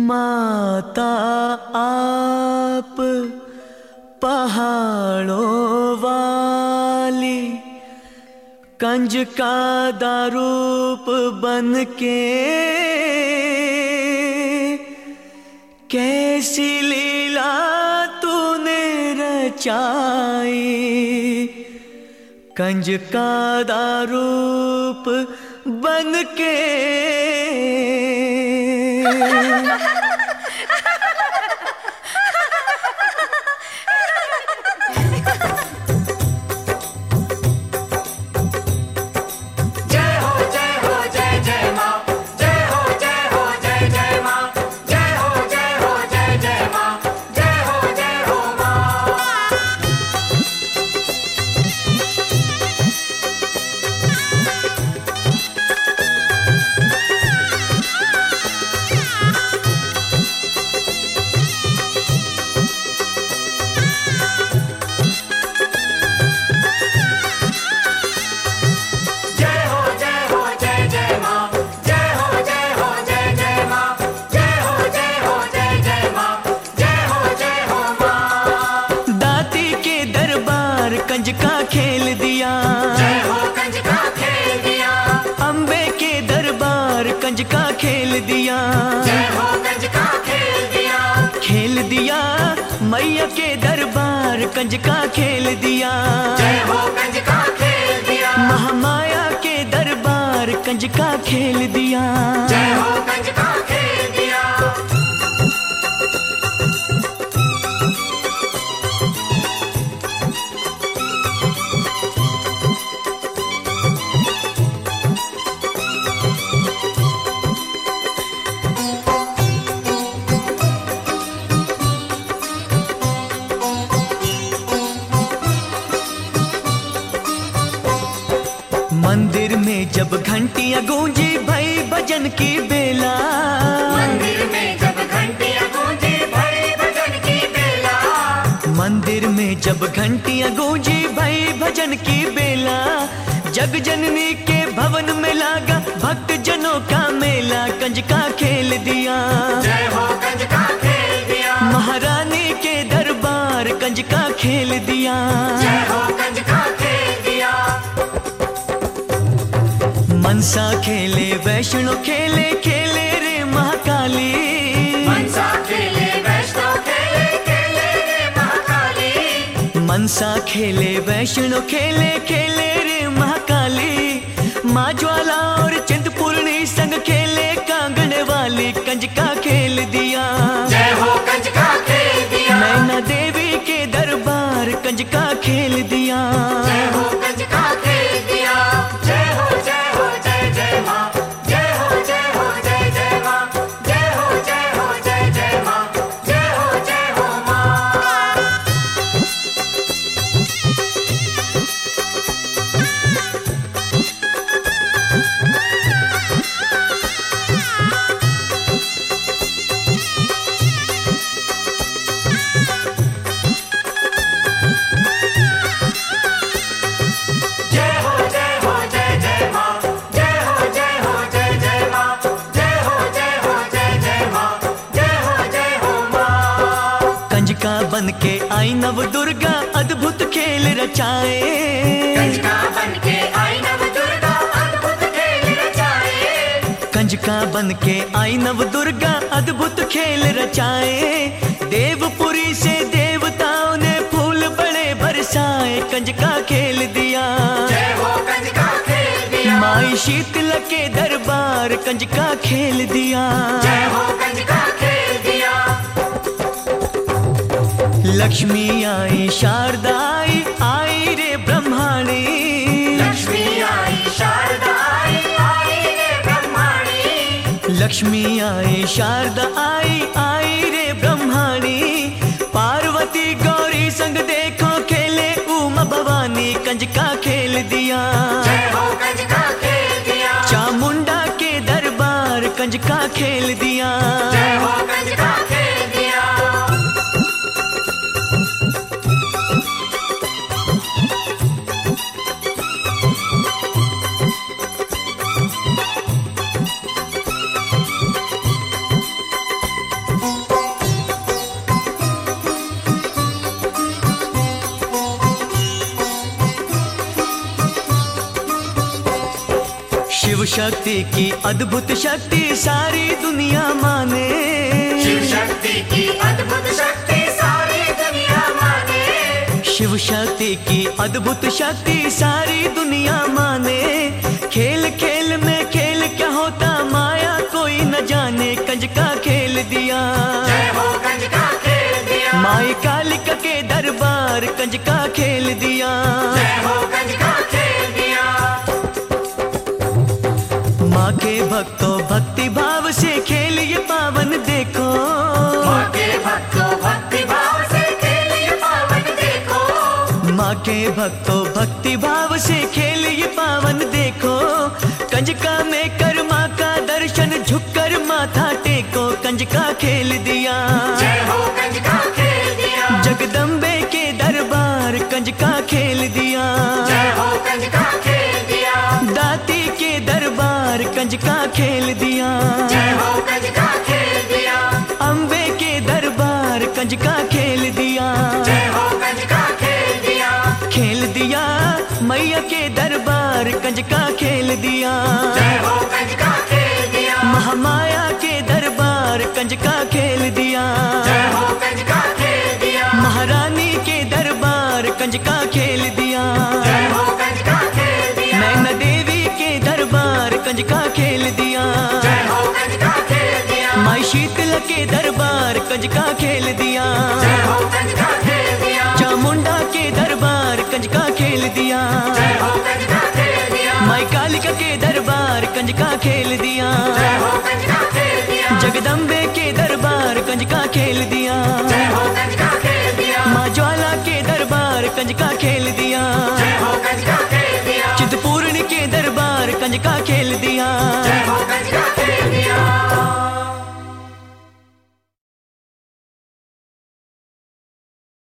माता आप पहाड़ों वाली कंज का दारूप बन के कैसी लीला तूने रचाई। कंज का दारूप बन के कंज का खेल दिया, जय हो कंज का खेल दिया। अम्बे के दरबार कंज का खेल दिया, जय हो कंज का खेल दिया। खेल दिया मैया के दरबार कंज का खेल दिया, जय हो कंज का खेल दिया। महामाया के दरबार कंज का खेल दिया, जय हो कंज का खेल दिया। मंदिर में जब घंटियां गूंजी भई भजन की बेला, मंदिर में जब घंटियां गूंजी भई भजन की बेला। मंदिर में जब घंटियां गूंजी भई भजन की बेला, जग जननी के भवन में लागा भक्त जनों का मेला कंज का खेल दिया, जय हो कंज का खेल दिया। महारानी के दरबार कंज का खेल दिया, जय हो कंज का खेल दिया। मनसा खेले वैष्णो खेले खेले रे महाकाली, मनसा खेले वैष्णो खेले खेले रे महाकाली। मनसा खेले वैष्णो खेले खेले रे महाकाली, माँ ज्वाला और चिंतपूर्णी संग खेले कांगड़ वाली कंज का खेल दिया, जय हो कंज का खेल दिया। नैना देवी के दरबार कंज का खेल दिया, जय हो कंज का खेल दिया। जय हो जय हो जय जय माँ, जय हो जय हो जय जय माँ, जय हो जय हो जय जय माँ, जय हो माँ। जय हो जय हो जय जय माँ, जय हो जय हो जय जय माँ, जय हो जय हो जय जय माँ, जय हो माँ। कंज का बन के आई नव दुर्गा अद्भुत खेल रचाए, कंज का बन के आई नव दुर्गा अद्भुत खेल रचाए। कंज का बन के आई नव दुर्गा अद्भुत खेल रचाए, देवपुरी से देवताओं ने फूल बड़े बरसाए कंज का खेल दिया, जय हो कंज का खेल दिया। माई शीतल के दरबार कंज का खेल दिया, जय हो कंज का खेल दिया। लक्ष्मी आई शारदा आई आई रे ब्रह्माणी, लक्ष्मी आई शारदा आई आई रे ब्रह्माणी। लक्ष्मी आई शारदा आई आई रे ब्रह्माणी, पार्वती गौरी संग देखो खेले उमा भवानी कंज का खेल दिया, जय हो कंज का खेल दिया। चामुंडा के दरबार कंज का खेल दिया, जय हो कंज का खेल दिया। शक्ति की अद्भुत शक्ति सारी दुनिया माने। शिव शक्ति की अद्भुत शक्ति सारी दुनिया माने। शिव शक्ति की अद्भुत शक्ति सारी दुनिया माने। खेल खेल में खेल क्या होता माया कोई न जाने। कंजका खेल दिया, जय हो कंजका खेल दिया। माई कालिका के दरबार कंजका खेल दिया। जय हो कंजका खेल दिया। माँ के भक्तों भक्ति भाव से खेल ये पावन देखो। माँ के भक्तों भक्ति भाव से खेल ये पावन देखो। माँ के भक्तों भक्ति भाव से खेल ये पावन देखो। कंजका में कर माँ का दर्शन झुककर माथा टेको। कंजका खेल दिया, जय हो कंजका खेल दिया। जगदम्बे के दरबार कंजका खेल दिया। जय हो कंजका खेल दिया। दाती के दरबार कंजका खेल दिया। जय हो कंजका खेल दिया। अम्बे के दरबार कंजका खेल दिया। जय हो कंजका खेल दिया। खेल दिया मैया के दरबार कंजका खेल दिया। जय हो कंजका खेल दिया। महामाया के दरबार कंजका खेल दिया। जय हो कंजका खेल दिया। महारानी के दरबार कंजका खेल दिया। जय हो कंजका खेल दिया। नैना देवी के दरबार कंजका खेल दिया। जय हो कंजका खेल दिया। माई शीतला के दरबार कंजका खेल दिया। जय हो कंजका खेल दिया। चामुंडा के दरबार कंजका खेल दिया। जय हो कंजका खेल दिया। माई कालिका के दरबार कंजका खेल दिया। जय हो कंजका खेल दिया। जगदम्बे के दरबार कंजका खेल दिया। जय हो कंजका खेल दिया। माँ ज्वाला के दरबार कंजका खेल दिया। जय हो कंजका खेल दिया। चिंतपूर्णी के दरबार कंजका खेल दिया।